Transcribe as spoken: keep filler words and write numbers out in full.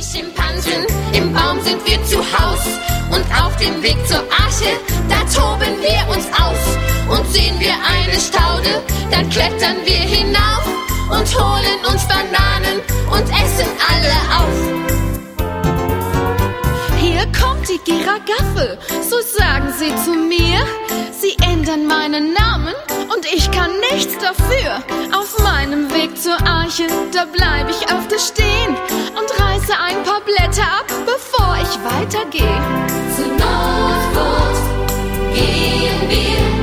Schimpansen, im Baum sind wir zu Haus. Und auf dem Weg zur Arche, da toben wir uns aus. Und sehen wir eine Staude, dann klettern wir hinauf und holen uns Bananen und essen alle auf. Hier kommt die Giraffe, so sagen sie zu mir. Sie ändern meinen Namen und ich kann nichts dafür. Auf meinem Weg zur Arche, da bleib ich öfter stehen und reiße ein paar Blätter ab, bevor ich weitergehe. Zur Nordpol gehen wir.